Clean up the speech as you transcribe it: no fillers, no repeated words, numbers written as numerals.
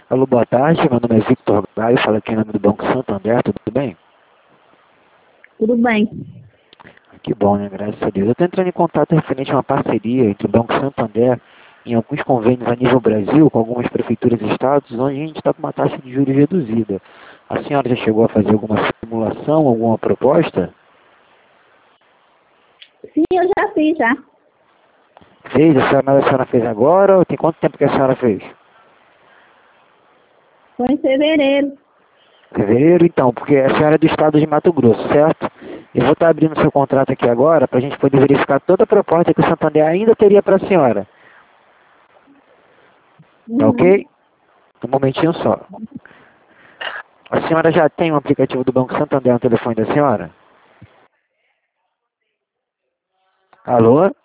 Alô, boa tarde. Meu nome é Victor Gaio, falo aqui em nome do Banco Santander, tudo bem? Tudo bem. Que bom, né? Graças a Deus. Eu estou entrando em contato referente a uma parceria entre o Banco Santander em alguns convênios a nível Brasil, com algumas prefeituras e estados, onde a gente está com uma taxa de juros reduzida. A senhora já chegou a fazer alguma simulação, alguma proposta? Sim, eu já fiz, já. Fez? A senhora fez agora ou tem quanto tempo que a senhora fez? Foi em fevereiro. Fevereiro, então, porque a senhora é do estado de Mato Grosso, certo? Eu vou estar abrindo seu contrato aqui agora para a gente poder verificar toda a proposta que o Santander ainda teria para a senhora. Tá Uhum. ok? Um momentinho só. A senhora já tem um aplicativo do Banco Santander no telefone da senhora? Alô?